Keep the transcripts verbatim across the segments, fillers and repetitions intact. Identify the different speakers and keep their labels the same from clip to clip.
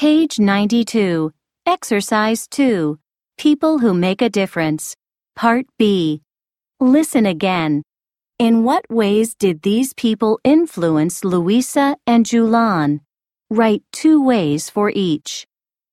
Speaker 1: Page ninety-two, Exercise two, People Who Make a Difference, Part B. Listen again. In what ways did these people influence Louisa and Julan? Write two ways for each.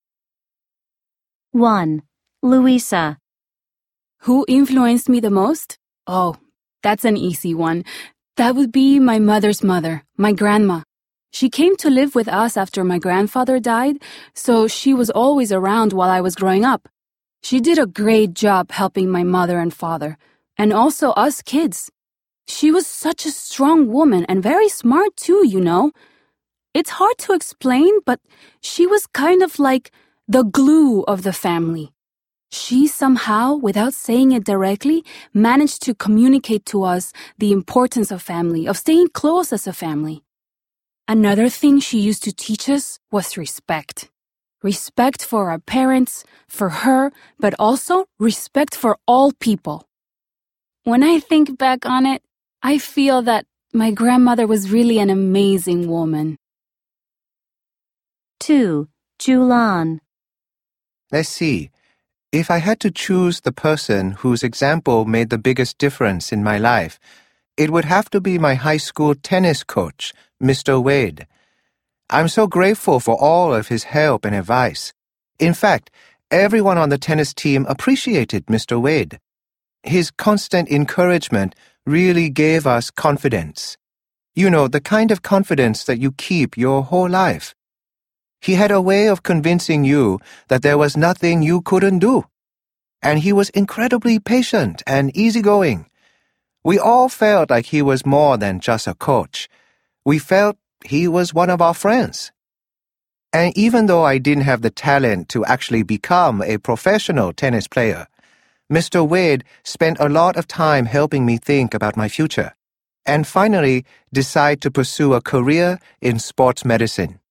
Speaker 1: one. Louisa.
Speaker 2: Who influenced me the most? Oh, that's an easy one. That would be my mother's mother, my grandma. She came to live with us after my grandfather died, so she was always around while I was growing up. She did a great job helping my mother and father, and also us kids. She was such a strong woman and very smart too, you know. It's hard to explain, but she was kind of like the glue of the family. She somehow, without saying it directly, managed to communicate to us the importance of family, of staying close as a family. Another thing she used to teach us was respect. Respect for our parents, for her, but also respect for all people. When I think back on it, I feel that my grandmother was really an amazing woman.
Speaker 1: two. Julan.
Speaker 3: Let's see. If I had to choose the person whose example made the biggest difference in my life, it would have to be my high school tennis coach, Mister Wade. I'm so grateful for all of his help and advice. In fact, everyone on the tennis team appreciated Mister Wade. His constant encouragement really gave us confidence. You know, the kind of confidence that you keep your whole life. He had a way of convincing you that there was nothing you couldn't do. And he was incredibly patient and easygoing. We all felt like he was more than just a coach. We felt he was one of our friends. And even though I didn't have the talent to actually become a professional tennis player, Mister Wade spent a lot of time helping me think about my future, and finally decide to pursue a career in sports medicine.